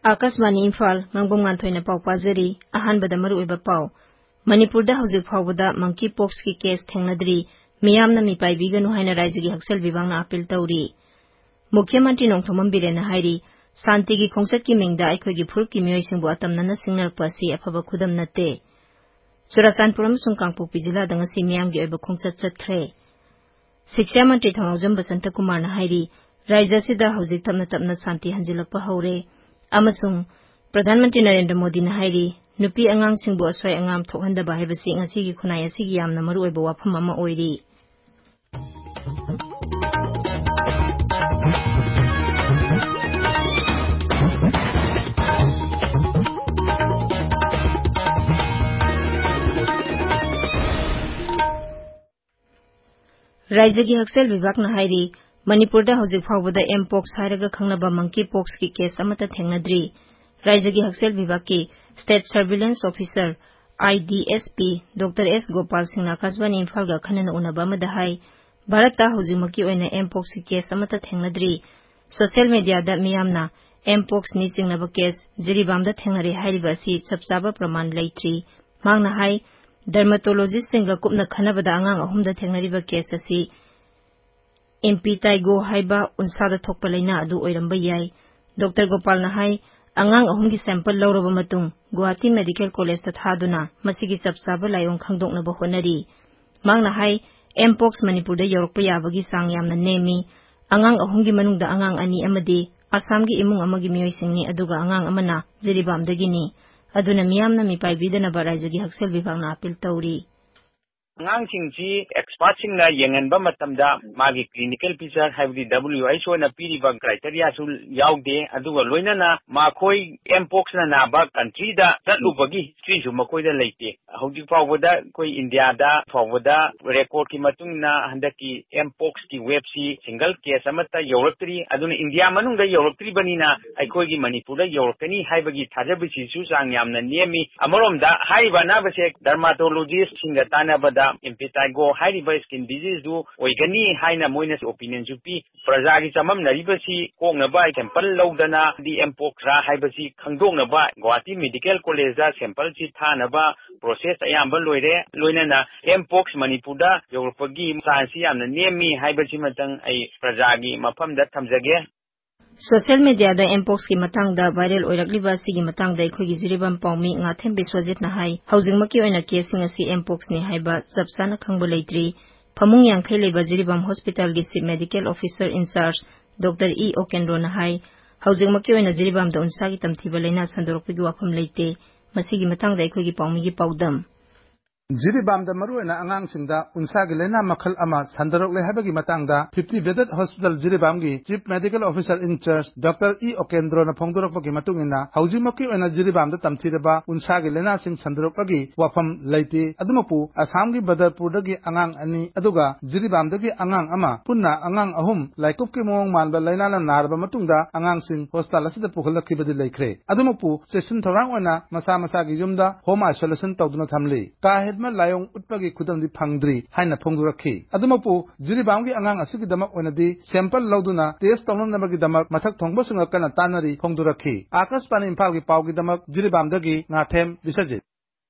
Akashvani Imphal ngangom nganthoi pau pajari ahanbada maruiba pau Manipurda hauzik phawbada monkeypox ki case thengnadri miyamna mipaibiganu haina rajyagi haksal bibangna appeal tawri Mukhyamantri Nongthomam Birena hairi Santi gi khongsat ki mingda aikhoigi phurupki miyoisingbu atamnana singnarakpa asi afaba khudam natte Churasanpur amasung Kangpokpi jilada ngasi miyamgi oiba khongsat chatkhre Shiksha Mantri Thongaujam Basanta Kumarna hairi rajyasida hauzik tapna santi hanjilakpa haure amasung Pradhan Mantri Narendra Modi na hairi nupi angang singbu aswai angam thokhandaba haibasi ngasigi khunai asigi yamna maruoiba wafam ama oiri Rajyagi Haksal Vibhagna hairi Manipurda hauzik phawbada mpox hairaga khangnaba monkeypox ki case amata thengnadri Rajyagi Haksal Vibhagki State Surveillance Officer IDSP Dr. S. Gopal Singh Akashvani Imphal ga khanana unaba amada hai Bharata hauzimaki oina mpox ki case amata thengnadri Social media da miyamna mpox ni singnaba case jiribamda thengnare hairiba si chapchaba praman leitri mangna hai Dermatologist singa kupna khanabada angang ahumda thengnariba case asi impetigo haiba unsada thokpa laina adu oiramba yai Dr. Gopal na hai angang ahumgi sample lawraba matung Guwahati Medical College ta thaduna masigi chapchaba layong khangdoknaba honari mangna hai mpox Manipurda yorokpa yabagi sang yamna nemi angang ahumgi manungda angang ani amadi Assamgi imung amagi miyoisingni aduga angang amana jiribamdagini aduna miyamna mipaibidana Rajyagi Haksal Vibhagna appeal tawri Angangsingji expertsingna yenganba matamda magi clinical picture haibdi WHO na piriba criteria sul yaude aduga loinana makhoi mpox na naba country da chatlubagi history su makoi da leite hauji fawda koi India da fawda record ki matungna handaki mpox ki websi single case amata yoroktri aduna India manungda yoroktri banina aikoi gi Manipur da yorokani haibagi thajabisi su sang yamna nemi amoromda haiba na base dermatologist singa tanabada impetigo hairiba skin disease du oigani haina moinas opinion jupi prajagi chamam naribasi kongnaba sample lawdana di mpox ra haibasi khangdongnaba Guwahati Medical College da sample chi thanaba process ayamba loire loinana mpox Manipurda yorpagi chance yamna nemi haibasi matang ai prajagi mafamda thamjage Social media da mpox ki matangda viral oirakliba sigi matangda ikhogi jiribam paumi ngathem biswajit na hai haujingmaki oina casing asi mpox ni haiba chapsana khangbo leitri phamung yangkhai leba jiribam hospital gi chief medical officer in charge Dr. E. Okendro na hai haujingmaki oina jiribam da unsagi tamthiba leina sandorokpigi wafam leite masigi matangda ikhogi paumi gi paudam Jiribamda maruena angangsingda unsagi lena makhal ama sandarokle habagi matangda 50 bedded hospital Jiribamgi chief medical officer in charge Dr. E. Okendro na phongdorokpagi matungina haujimaki oina Jiribamda tamthiraba unsagi lena sing sandarokpagi wafam leite adumapu Assamgi Badarpurdagi angang ani aduga Jiribamdagi angang ama punna angang ahum laikupki mong manba lena narba matungda angangsing hospital asida pukhalakibadi leikre adumapu session thorang oina masa masagi yumda home isolation tawduna thamli ma layong utpagi khudamdi phangdri haina phongdurakhi adumapu Jiribamgi angang asigi damak onadi sample lawduna test tawnanabagi damak mathak thongba sunga kana tanari phongdurakhi Akashvani Imphal pawgi damak Jiribamdagi ngathem bisajit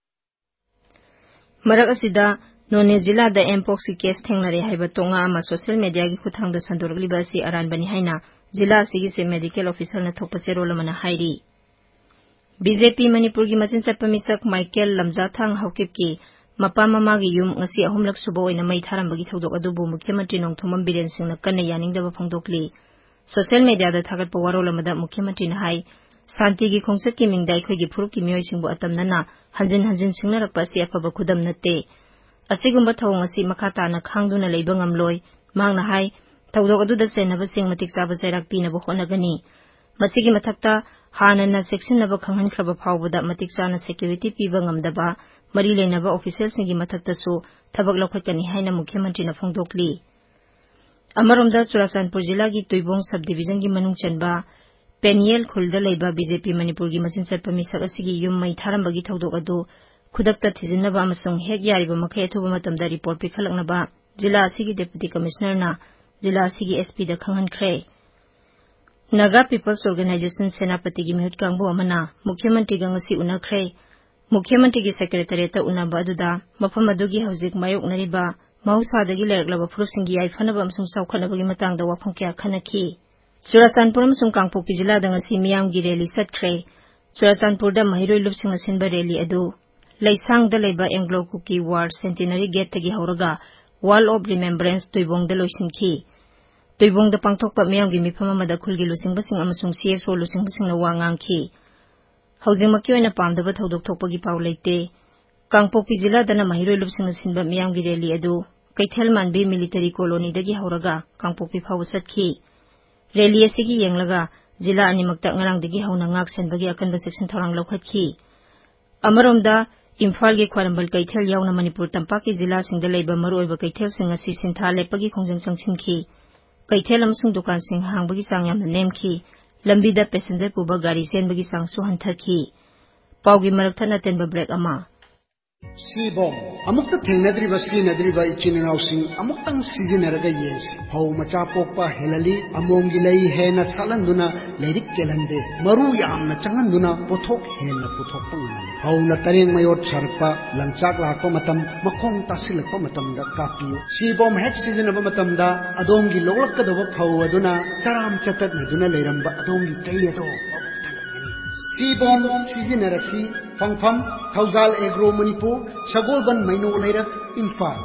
Marak asida None jila da mpox ki case thengnare haiba tonga ama social media gi khuthangda sandorgliba si aranbani haina jila asigi se medical officer na thokpa cherolamana hairi BJP Manipur gi machin chatpa misak Michael Lamjathang Haukip ki Mapa Mamagi yum ngasi ahumlak subo oina mai tharambagi thodok adubu Mukhyamantri Nongthomam Biren Singh na kanna yaningdaba phongdokli social media da thagatpa warolamada Mukhyamantri na hai Santi gi khongsat ki mingda ikhoigi phurupki miyoisingbu atamnana hanjin singnarakpa si afaba khudam natte asigumba thawng asi makhata na khangduna leiba ngamloi mangna hai thodok aduda senaba sing matik chaba jairak pinaba honagani masigi mathakta hanana section naba khanghankraba phawbada matik chana security piba ngamdaba mari leinaba official singi mathakta su thabak lokhatkani haina Mukhyamantri na phongdokli amaromda Churasanpur jila gi Tuibong subdivision gi manung chanba Peniel khulda leiba BJP Manipur gi machin chatpa misak asigi yum mai tharambagi thodok adu khudakta thijinnaba amasung hek yariba makhai athuba matamda report pikhalaknaba jila asigi deputy commissioner na jila asigi SP da khanghankhre Naga People's Organization Senapati gi mihut kangbo amana Mukhyamantri ga ngasi unakhre Mukhyamantri gi Secretariat ta unaba aduda mafam adugi hauzik mayok nariba mahusada gi leraklaba phurupsing gi yaifanaba amsung saukhanaba gi matangda wafam kya khanaki Churachandpur amsung Kangpokpi jilla da ngasi miyam gi rally satkre Churachandpur da mahiroi lupsing asinba rally adu Laisang da leba Anglo Kuki War Centenary Gate tagi hauraga Wall of Remembrance Tuibong da loisinki Tuibong da pangthokpa miyam gi mifam amada khulgi lusingbasing amasung CSO lusingbasing na wangangki Haujingmaki oina pamdaba thodok thokpa gi paw leite Kangpokpi jilla da na mahiroi lupsing asinba miyam gi rally adu Kaithal Manbi Military Colony dagi hauraga Kangpokpi phaw satki Rally asigi yenglaga jilla animakta ngarangdagi hauna ngak senbagi akanba section thorang lokhatki Amaromda Imphal gi Khwarambal Kaithal yauna Manipur tampaki jilla singda leiba maruoiba Kaithal sing asi sintha lepagi khongjang changsinki Kaithal amsung dukan sing hangbagi sang yamna nemki lambida passenger puba gari senbagi sang su hantharki Paugi marakthana tenba break ama Sibom amukta thengnadriba sinadriba ichininausing amuktang siginaraga yensi hau macha pokpa helali amonggi lei hena salanduna leirik kelande maru yamna changanduna pothok hena pothok pangani hau na tareng mayot sarpa langchak lakpa matam makong tasilakpa matamda kapiyo Sibom hek siginaba matamda adongi loglakkadoba phau aduna charam chatat naduna leiramba adongi kaiyato Sibom siginaraki Fangfam, Thaujal Agro Manipur, Sagolban Maino Leirak, Imphal.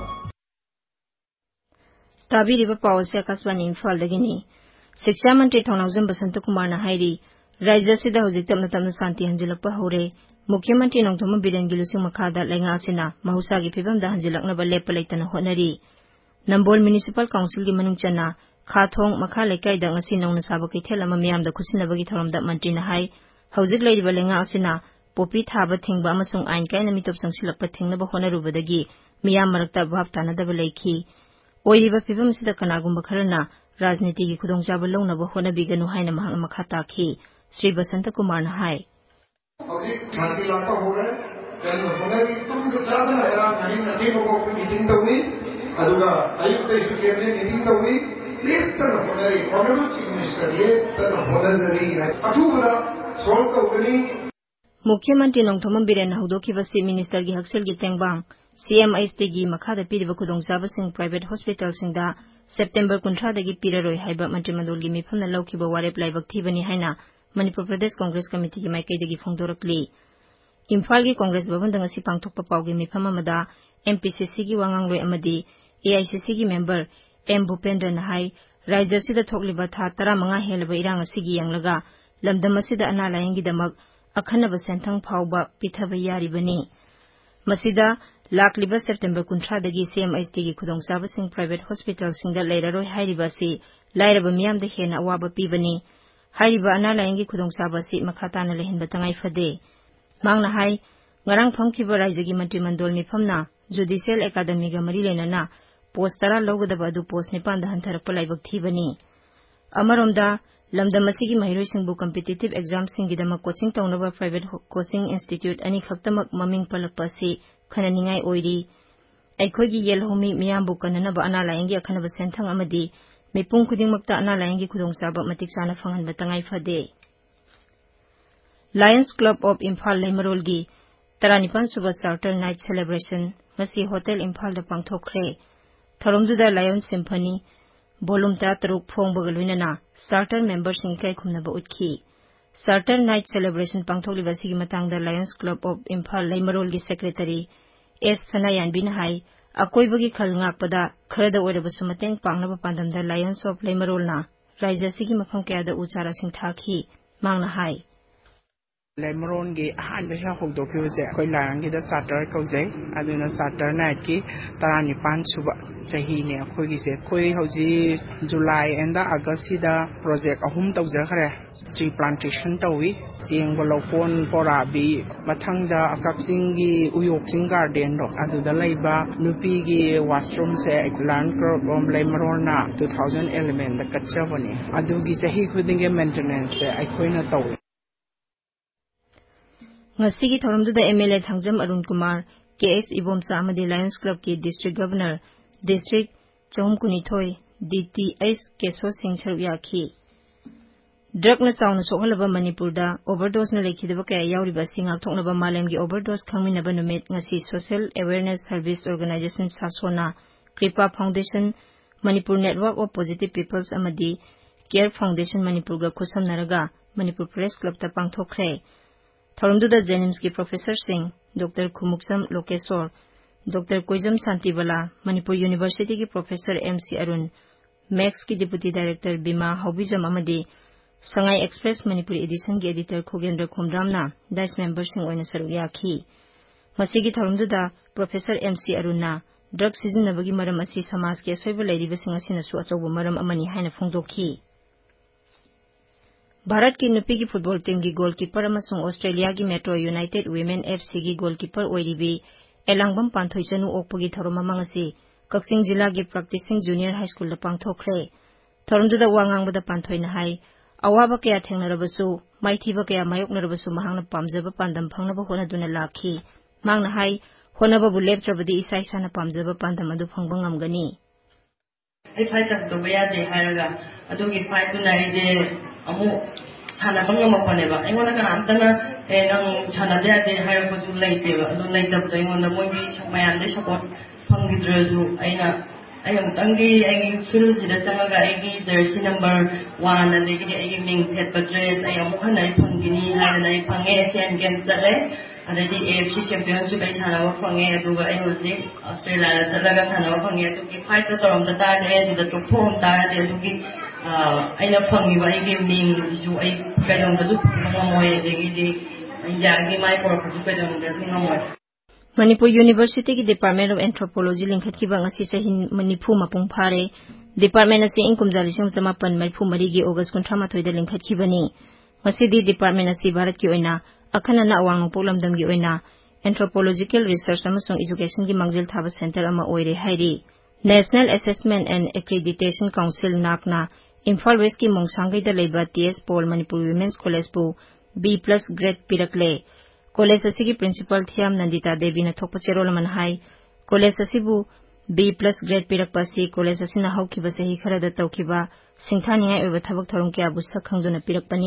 Tabiriba Pawase Akaswani Imphal dagini. Shiksha Mantri Thongnawjam Basanta Kumar na hairi, Raija sida hojik tamna tamna santi hanjilakpa hore, Mukhyamantri Nongthoma Biren gi lusing makhada lengaksina mahusagi phibamda hanjilaknaba lepa leitana honari. Nambol Municipal Council gi manung channa Khathong makha lekaida ngasi nongna saba kaithel ama miyamda khusinabagi thoramda mantri na hai, hojik leiba lengaksina Popi thaba thingba amasung ain kaina mitop sangsilakpa thingnaba honarubadagi miyam marakta bhab tanadaba leikhi oiriba phibam sida kanagumba kharana rajniti gi khudongchaba lawnaba honabiganu haina mahang makha takhi Sri Basanta Kumar na hai Hoji shanti lakpa hore then honari tumga sadana ya nani nati boko meeting tawi aduga ayukta isu cabinet meeting tawi lettana honari honorable chief minister lettana honari atubada solve tawgani Mukhyamantri Nongthoma Biren Haudokibasi Minister gi Haksel gi Tengbang CMIST gi makhada piriba khudongchaba sing private hospital singda September 18 dagi piraroi haiba Mantrimandol gi mifamna lawkhiba warep laibak thibani haina Manipur Pradesh Congress Committee gi maikaidagi phongdorakli Imphal gi Congress Bhavan da ngasi pangthokpa pawgi mifam amada MPCC gi wangangloi amadi AICC gi member M Bhupendra na hai Raija sida thokliba tha 15 helaba irang asigi yanglaga lamdam asida ana layang gi damak Akhanaba senthang phawba pithaba yaribani masida lakliba September 18 dagi CMIST gi khudongchaba sing private hospital singda leiraroi hairiba si lairaba miyamda hena awaba pibani hairiba ana layangi khudongchaba si makhatana lehenba tangai phade mangna hai ngarang phangkhiba raijagi Mantrimandol mifamna Judicial Academy ga mari lenana post tara logadaba adu post 9 da hantarappa laibak thibani amaromda Lamdam asigi mahiroi singbu competitive exam singidama coaching tawnaba private coaching institute ani khaktamak maming palakpa si khananingai oiri aikhoigi yelhomi miyambu kananaba ana layangi akhanaba senthang amadi mipung khudingmakta ana layangi khudongchaba matik chana phanganba tangai phade Lions Club of Imphal Leimarol gi 39 suba Charter Night Celebration ngasi Hotel Imphal da pangthokre tharomduda Lions Symphony Volume 3 phongbaga loinana starter members sing kai khumnaba utkhi Starter Night Celebration pangthokliba sigi matangda Lions Club of Imphal Leimarol gi secretary S Sanayan bin hai akoibagi khalngakpada kharada oirabasu mateng pangnaba pandamda Lions of Leimarol na raija sigi mafam kaya da uchara sing thakhi mangna hai Leimaron gi ahanba sha hogdokibase koi langi da starter kaujai aduna starter night ki 15 suba chahi ne khoi gi se khoi hoji July and August da project ahum tawja khare tree plantation tawi jeng bolokon porabi mathangda akaksing gi uyoksing garden ro aduda laiba nupi gi washroom se land crop om Leimaron na 2011 da kachabani adugi chahi khudinge maintenance se aikhoina tawi Ngasigi thoramduda MLA Thangjam Arun Kumar KS Ibomsa amadi Lions Club ki District Governor District Chomkunithoi DTS Keso Singh Saruyakhi drug चाउना सोहलबा मणिपुरदा overdose लेखिदबा कया याउरिबा सिंगाक्थोकनबा मालेमगी overdose खंगमिनबा नुमित ngasi social awareness service organisation सासोना Kripa foundation Manipur network of positive peoples अमदी केयर फाउंडेशन मणिपुरगा खुसमनरगा मणिपुर प्रेस क्लब पांगथोखरे थौरमदुदा जेनिम्स की professor Singh doctor Khumukcham Lokeshwar doctor Koijam Shantibala Manipur university की प्रोफेसर MC अरुण मैक्स की डिप्यूटी डायरेक्टर बीमा हौबीजम अमदी संगाई एक्सप्रेस मणिपुर एडिशन की एडिटर खुगेंद्र खुमरामना डाइस मेंबरसिंग ओइना सरुक याखी मसीगी थौरमदुदा प्रोफेसर MC अरुणना ड्रग सिजनबगी मरम असी समाज के असोइबा लैरिबसिंग असिनसु अचौबा मरम अमनी हाइना फोंदोखी भारत की नुपी की फुटबॉल टीम की गोलकीपर अमसुंग ऑस्ट्रेलिया की मेट्रो यूनाइटेड वुमेन FC की गोलकीपर ओइरिबी एलांगबम पांथोइचनु ओकपगी थौरम अमंगसी कक्सिंग जिला की प्रैक्टिसिंग जूनियर हाई स्कूल पांथोखरे थौरमदुदा वांगांगबदा पांथोइना हाई अवाबा कया थेंगनरबसु माइथीबा कया मायोकनरबसु महांगना पामजबा पांदम फंगनबा होनादुना लाखी मांगना हाई होनबबु लेपत्रबदी इसा इसाना पामजबा पांदम अदु फंगबा ngamgani ai fight to beya de haraga adugi fight tu nai de amu thana bangama paneba engona kana amtana nang thana de haraga ko tu laite ba adu laite ba engona mogi samayan de support fangidresu aina ai amtangi ai field sida sangaga ai jersey number 1 adegi ai ming phet dress ai amu hanai phangini hana ai phange asian games dale adadi AFC championship ai thana phange aduga ai hosi Australia dalaga thana phange adugi fight to torom da ne aduga to phom ta de adugi aina phangi ba ai ming ju ai kaidong da du ngamoy adegi di india gi mai por ku kaidong da ngamoy Manipur university की department of anthropology लिंखतखिबा ngasi sahin manipu mapung phare department असे इंकुम जालिसम समापन मरिफु मरी की अगस्त 38 दा लिंखतखिबनी ngasi di department असे भारत की ओइना अखनना अवांग पोलमदम की ओइना एंथ्रोपोलॉजिकल रिसर्च अमसुंग एजुकेशन की मंगजिल थाबा सेंटर अमा ओइरे हाइरी national assessment and accreditation council नाकना इम्फाल वेस्ट की मोंगसांगैदा लेबा TS Paul Manipur women's college बु B+ ग्रेड पिरकले कॉलेज असिगी प्रिंसिपल थियाम नंदिता देवी ने थोप चेरोल मन हाई कॉलेज असिबु B+ ग्रेड पिरकपासी कॉलेज असिना हौखिबा सही खरदा तौखिबा सिंथानियाय ओइबा थबक थरुम के आबु सखंगदुना पिरकपनी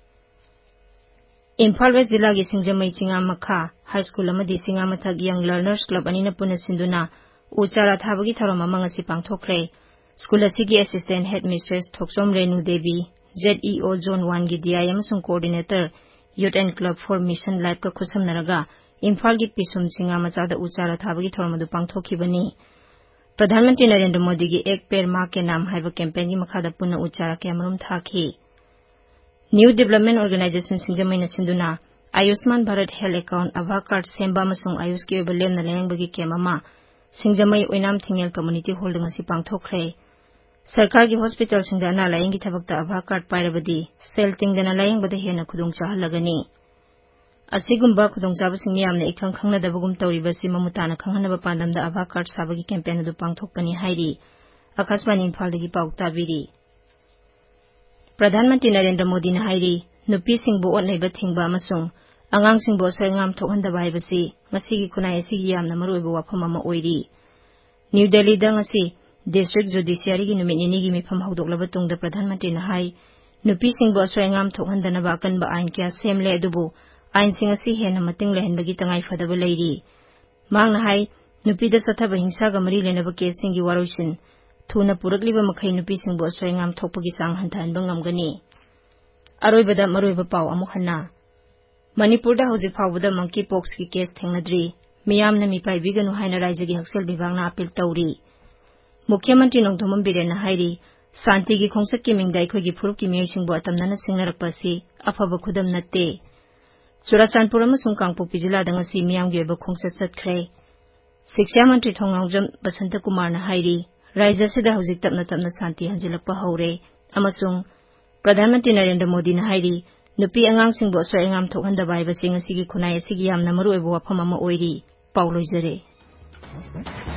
इम्फाल वेस्ट जिला की सिंगजमई चिंगा मखा हाई स्कूल अमदी सिंगा मथक यंग लर्नर्स क्लब अनिना पुना सिंदुना उचारा थाबगी थरम अमंगसी पांगथोखरे स्कूल असिगी assistant head mistress Thoksom Renu Devi ZEO zone 1 की DI अमसुंग coordinator youth and club for mission life का खुसमनरगा इम्फाल की पिसुम सिंगा मचादा उचारा थाबगी थरमदु पांगथोखिबनी प्रधानमंत्री नरेंद्र मोदी की एक पेड़ मां के नाम हाइबा कैंपेन की मखादा पुनः उचारा के अमरुम थाखी न्यू डेवलपमेंट ऑर्गेनाइजेशन सिंगजमैना सिंदुना आयुष्मान भारत हेल्थ अकाउंट आभा कार्ड सेंबा मसुंग आयुष की ओइबा लेमना लेंबगी केममा सिंगजमई ओइनाम थिंगेल कम्युनिटी हॉल दंगसी पांगथोखरे सरकार की हॉस्पिटल सिंगदा अना लायंगी थबकता आभा कार्ड पाइरबदी सेल तिंगदना लायंगबदा हेना खुदुंग चाहलगनी असिगुंबा खुदुंग चाबसिंग मियामना इखंग खंगनदबगुम तौरिबसि ममुताना खंगनबा पांदमदा आभा कार्ड साबगी कैंपेन अदु पांगथोकपनी हाइरी आकाशवाणी इम्फालदगी पाउ ताबिरी प्रधानमंत्री नरेंद्र मोदी ने हाइरी नुपी सिंगबु ओनलेबा थिंगबा अमसुंग अंगांग सिंगबु असोयंगाम थोकहंदबा हाइबसि ngasiगी खुनाय असिगी यामना मरुइबा वाफम अमा ओइरी न्यू दिल्ली दा ngasi डिस्ट्रिक्ट जुडिशियरी की नुमित निनी की मिफम हौदोकलबा तुंगदा प्रधानमंत्री ने हाई नुपी सिंगबु असोयंगाम थोकहंदनबा अकनबा आइन क्या सेमले अदुबु आइन सिंग असि हेना मतिंग लेहनबगी तंगाई फदबा लैरी मांगना हाई नुपीदा सथबा हिंसागा मरी लेनबा केसिंगी वारोइसिन थुना पुरकलिबा मखै नुपी सिंगबु असोयंगाम थोकपगी सांग हंथानबा ngamgani अरोइबदा मरोइबा पाव अमुक हन्ना मणिपुरदा हौजिक फावबदा मंकी पॉक्स की केस थेंगनद्री मियामना मिपाइबिगनु हाइना राज्यगी हक्सेल विभागना अपील तौरी मुख्यमंत्री नोंथोमम बिरेन हाइरी शांति की खोंसक की मिंगदा अखोइगी फुरुप की मियोइसिंगबु अतमनना सिंगनरकपसि अफबा खुदम नत्ते चुराचानपुर अमसुंग कांगपोकपी जिलादा ngasi मियामगी ओइबा खोंसक चतख्रे शिक्षा मंत्री थोंगांगजम बसंत कुमार ने हाइरी राज्य सिदा हौजिक तपना तपना शांति हंजिलकपा हौरे अमसुंग प्रधानमंत्री नरेंद्र मोदी ने हाइरी नुपी अंगांगसिंगबु असोयंगाम थोकहंदबा हाइबसि ngasi खुनाय असिगी यामना मरुओइबा वाफम अमा ओइरी पाउ लोइजरे।